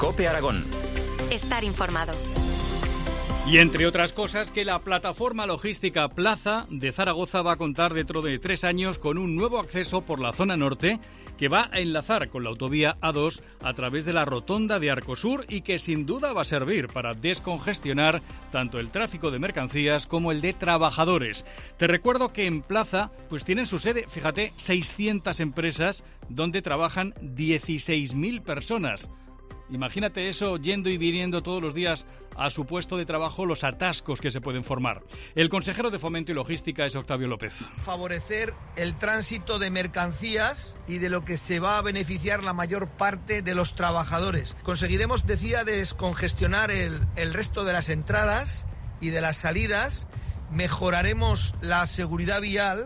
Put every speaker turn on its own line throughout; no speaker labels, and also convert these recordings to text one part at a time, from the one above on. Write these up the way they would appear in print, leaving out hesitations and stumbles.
COPE Aragón.
Estar informado.
Y entre otras cosas, que la plataforma logística Plaza de Zaragoza va a contar dentro de 3 años con un nuevo acceso por la zona norte que va a enlazar con la autovía A2 a través de la rotonda de Arcosur y que sin duda va a servir para descongestionar tanto el tráfico de mercancías como el de trabajadores. Te recuerdo que en Plaza pues tienen su sede, fíjate, 600 empresas donde trabajan 16.000 personas. Imagínate eso, yendo y viniendo todos los días a su puesto de trabajo, los atascos que se pueden formar. El consejero de Fomento y Logística es Octavio López.
Favorecer el tránsito de mercancías y de lo que se va a beneficiar la mayor parte de los trabajadores. Conseguiremos, decía, descongestionar el resto de las entradas y de las salidas, mejoraremos la seguridad vial,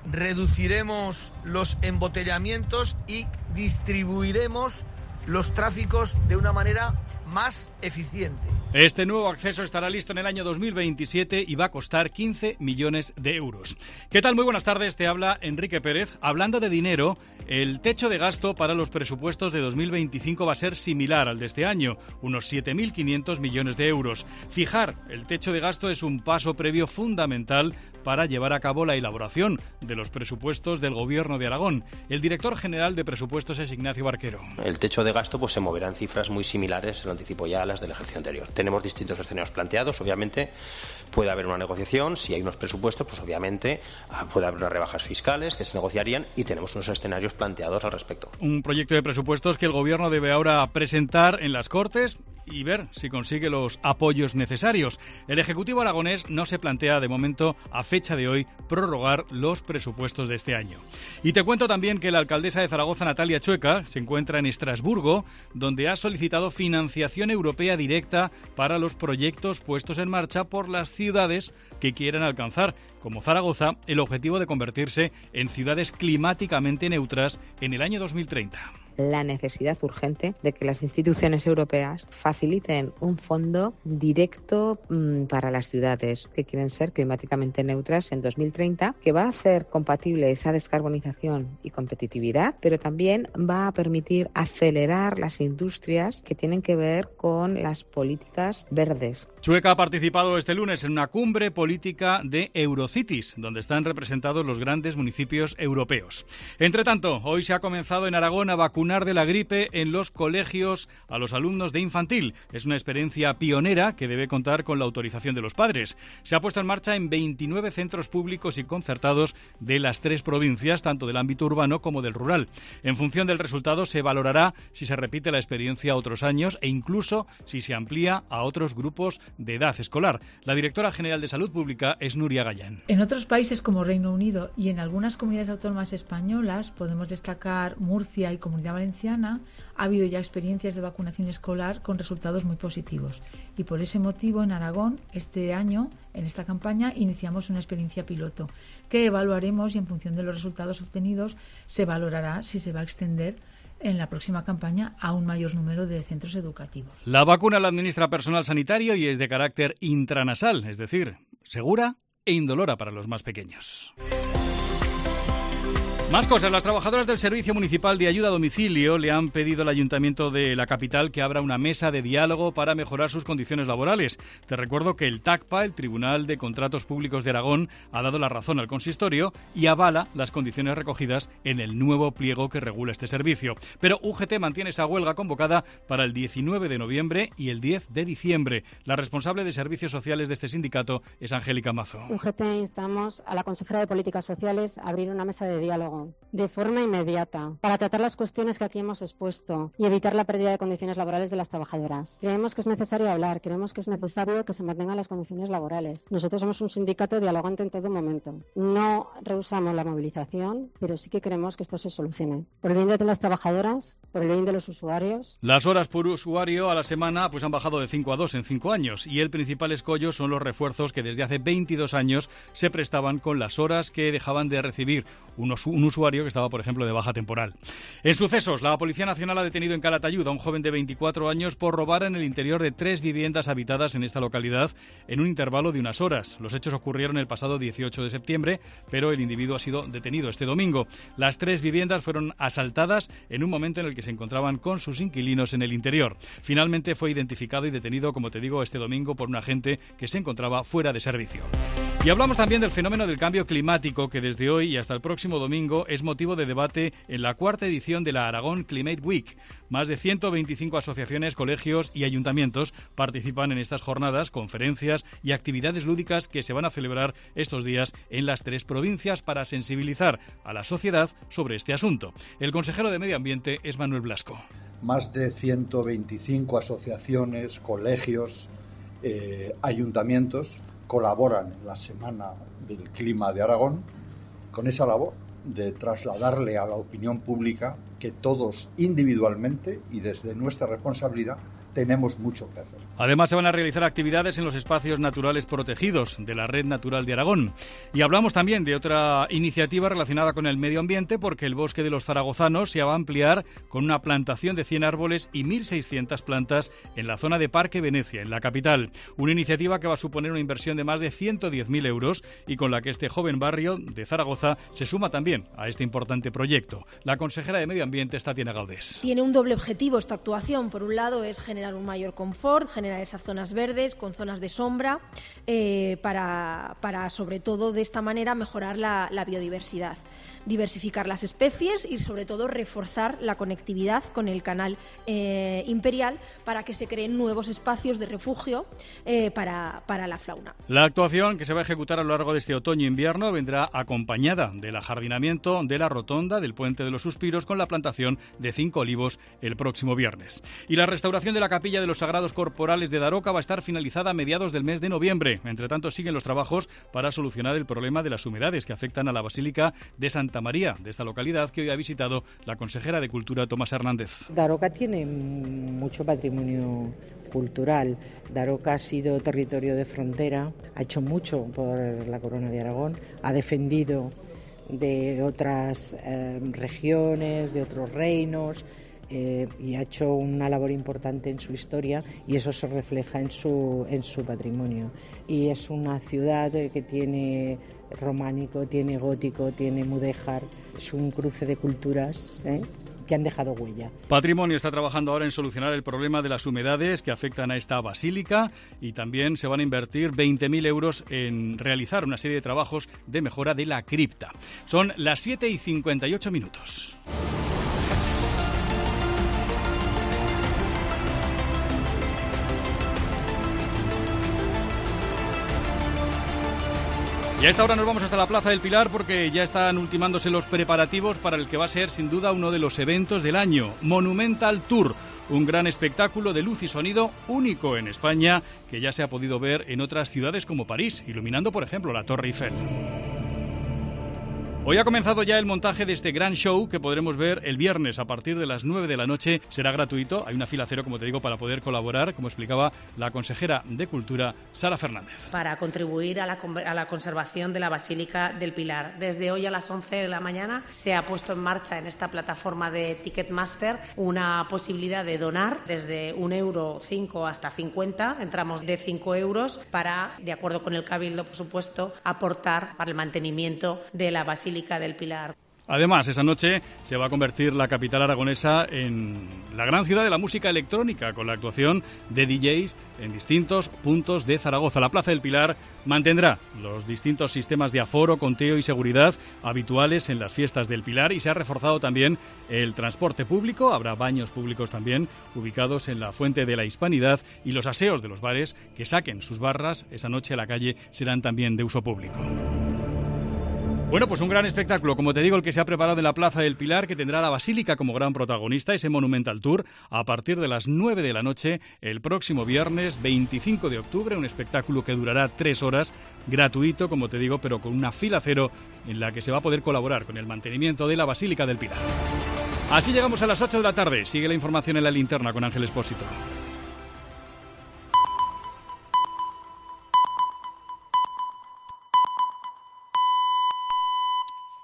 reduciremos los embotellamientos y distribuiremos los tráficos de una manera más eficiente.
Este nuevo acceso estará listo en el año 2027 y va a costar 15 millones de euros. ¿Qué tal? Muy buenas tardes, te habla Enrique Pérez. Hablando de dinero, el techo de gasto para los presupuestos de 2025 va a ser similar al de este año, unos 7.500 millones de euros. Fijar el techo de gasto es un paso previo fundamental para llevar a cabo la elaboración de los presupuestos del Gobierno de Aragón. El director general de presupuestos es Ignacio Barquero.
El techo de gasto se moverá en cifras muy similares, se lo anticipo ya, a las del ejercicio anterior. Tenemos distintos escenarios planteados, obviamente puede haber una negociación, si hay unos presupuestos, pues obviamente puede haber unas rebajas fiscales que se negociarían y tenemos unos escenarios planteados al respecto.
Un proyecto de presupuestos que el Gobierno debe ahora presentar en las Cortes y ver si consigue los apoyos necesarios. El Ejecutivo aragonés no se plantea de momento, a fecha de hoy, prorrogar los presupuestos de este año. Y te cuento también que la alcaldesa de Zaragoza, Natalia Chueca, se encuentra en Estrasburgo, donde ha solicitado financiación europea directa para los proyectos puestos en marcha por las ciudades que quieran alcanzar, como Zaragoza, el objetivo de convertirse en ciudades climáticamente neutras en el año 2030.
La necesidad urgente de que las instituciones europeas faciliten un fondo directo para las ciudades que quieren ser climáticamente neutras en 2030, que va a hacer compatible esa descarbonización y competitividad, pero también va a permitir acelerar las industrias que tienen que ver con las políticas verdes.
Chueca ha participado este lunes en una cumbre política de Eurocities, donde están representados los grandes municipios europeos. Entre tanto, hoy se ha comenzado en Aragón a vacunar de la gripe en los colegios a los alumnos de infantil. Es una experiencia pionera que debe contar con la autorización de los padres. Se ha puesto en marcha en 29 centros públicos y concertados de las 3 provincias, tanto del ámbito urbano como del rural. En función del resultado se valorará si se repite la experiencia a otros años e incluso si se amplía a otros grupos de edad escolar. La directora general de Salud Pública es Nuria Gallán.
En otros países como Reino Unido y en algunas comunidades autónomas españolas, podemos destacar Murcia y Comunidad Valenciana, ha habido ya experiencias de vacunación escolar con resultados muy positivos. Y por ese motivo, en Aragón, este año, en esta campaña, iniciamos una experiencia piloto que evaluaremos y en función de los resultados obtenidos se valorará si se va a extender en la próxima campaña a un mayor número de centros educativos.
La vacuna la administra personal sanitario y es de carácter intranasal, es decir, segura e indolora para los más pequeños. Más cosas. Las trabajadoras del Servicio Municipal de Ayuda a Domicilio le han pedido al Ayuntamiento de la capital que abra una mesa de diálogo para mejorar sus condiciones laborales. Te recuerdo que el TACPA, el Tribunal de Contratos Públicos de Aragón, ha dado la razón al consistorio y avala las condiciones recogidas en el nuevo pliego que regula este servicio. Pero UGT mantiene esa huelga convocada para el 19 de noviembre y el 10 de diciembre. La responsable de servicios sociales de este sindicato es Angélica Mazo.
UGT instamos a la consejera de Políticas Sociales a abrir una mesa de diálogo de forma inmediata para tratar las cuestiones que aquí hemos expuesto y evitar la pérdida de condiciones laborales de las trabajadoras. Creemos que es necesario hablar, creemos que es necesario que se mantengan las condiciones laborales. Nosotros somos un sindicato dialogante en todo momento. No rehusamos la movilización, pero sí que queremos que esto se solucione. Por el bien de las trabajadoras, por el bien de los usuarios.
Las horas por usuario a la semana pues han bajado de 5 a 2 en 5 años y el principal escollo son los refuerzos que desde hace 22 años se prestaban con las horas que dejaban de recibir un usuario que estaba, por ejemplo, de baja temporal. En sucesos, la Policía Nacional ha detenido en Calatayud a un joven de 24 años por robar en el interior de 3 viviendas habitadas en esta localidad en un intervalo de unas horas. Los hechos ocurrieron el pasado 18 de septiembre, pero el individuo ha sido detenido este domingo. Las 3 viviendas fueron asaltadas en un momento en el que se encontraban con sus inquilinos en el interior. Finalmente fue identificado y detenido, como te digo, este domingo por un agente que se encontraba fuera de servicio. Y hablamos también del fenómeno del cambio climático, que desde hoy y hasta el próximo domingo es motivo de debate en la 4ª edición de la Aragón Climate Week. Más de 125 asociaciones, colegios y ayuntamientos participan en estas jornadas, conferencias y actividades lúdicas que se van a celebrar estos días en las 3 provincias para sensibilizar a la sociedad sobre este asunto. El consejero de Medio Ambiente es Manuel Blasco.
Más de 125 asociaciones, colegios, ayuntamientos colaboran en la Semana del Clima de Aragón con esa labor de trasladarle a la opinión pública que todos individualmente y desde nuestra responsabilidad tenemos mucho que hacer.
Además, se van a realizar actividades en los espacios naturales protegidos de la Red Natural de Aragón. Y hablamos también de otra iniciativa relacionada con el medio ambiente, porque el Bosque de los Zaragozanos se va a ampliar con una plantación de 100 árboles y 1.600 plantas en la zona de Parque Venecia, en la capital. Una iniciativa que va a suponer una inversión de más de 110.000 euros y con la que este joven barrio de Zaragoza se suma también a este importante proyecto. La consejera de Medio Ambiente es Tatiana Gaudés.
Tiene un doble objetivo esta actuación. Por un lado es generar un mayor confort, generar esas zonas verdes con zonas de sombra para sobre todo de esta manera mejorar la biodiversidad, diversificar las especies y sobre todo reforzar la conectividad con el canal imperial para que se creen nuevos espacios de refugio para la fauna.
La actuación, que se va a ejecutar a lo largo de este otoño-invierno, vendrá acompañada del ajardinamiento de la rotonda del Puente de los Suspiros con la plantación de 5 olivos el próximo viernes. Y la restauración de la capilla de los Sagrados Corporales de Daroca va a estar finalizada a mediados del mes de noviembre. Entre tanto, siguen los trabajos para solucionar el problema de las humedades que afectan a la Basílica de Santa María de esta localidad, que hoy ha visitado la consejera de Cultura, Tomás Hernández.
Daroca tiene mucho patrimonio cultural. Daroca ha sido territorio de frontera, ha hecho mucho por la Corona de Aragón, ha defendido de otras regiones, de otros reinos, y ha hecho una labor importante en su historia y eso se refleja en su patrimonio. Y es una ciudad que tiene románico, tiene gótico, tiene mudéjar, es un cruce de culturas que han dejado huella.
Patrimonio está trabajando ahora en solucionar el problema de las humedades que afectan a esta basílica y también se van a invertir 20.000 euros en realizar una serie de trabajos de mejora de la cripta. Son las 7:58. Y a esta hora nos vamos hasta la Plaza del Pilar porque ya están ultimándose los preparativos para el que va a ser sin duda uno de los eventos del año, Monumental Tour, un gran espectáculo de luz y sonido único en España que ya se ha podido ver en otras ciudades como París, iluminando por ejemplo la Torre Eiffel. Hoy ha comenzado ya el montaje de este gran show que podremos ver el viernes a partir de las 9 de la noche. Será gratuito, hay una fila cero, como te digo, para poder colaborar, como explicaba la consejera de Cultura, Sara Fernández.
Para contribuir a la conservación de la Basílica del Pilar. Desde hoy a las 11 de la mañana se ha puesto en marcha en esta plataforma de Ticketmaster una posibilidad de donar desde €1, 5 hasta 50, entramos de 5 euros para, de acuerdo con el Cabildo, por supuesto, aportar para el mantenimiento de la Basílica del Pilar.
Además, esa noche se va a convertir la capital aragonesa en la gran ciudad de la música electrónica, con la actuación de DJs en distintos puntos de Zaragoza. La Plaza del Pilar mantendrá los distintos sistemas de aforo, conteo y seguridad habituales en las fiestas del Pilar y se ha reforzado también el transporte público. Habrá baños públicos también ubicados en la Fuente de la Hispanidad y los aseos de los bares que saquen sus barras esa noche a la calle serán también de uso público. Bueno, pues un gran espectáculo, como te digo, el que se ha preparado en la Plaza del Pilar, que tendrá la Basílica como gran protagonista, ese Monumental Tour, a partir de las 9 de la noche, el próximo viernes 25 de octubre, un espectáculo que durará 3 horas, gratuito, como te digo, pero con una fila cero en la que se va a poder colaborar con el mantenimiento de la Basílica del Pilar. Así llegamos a las 8 de la tarde. Sigue la información en la linterna con Ángel Expósito.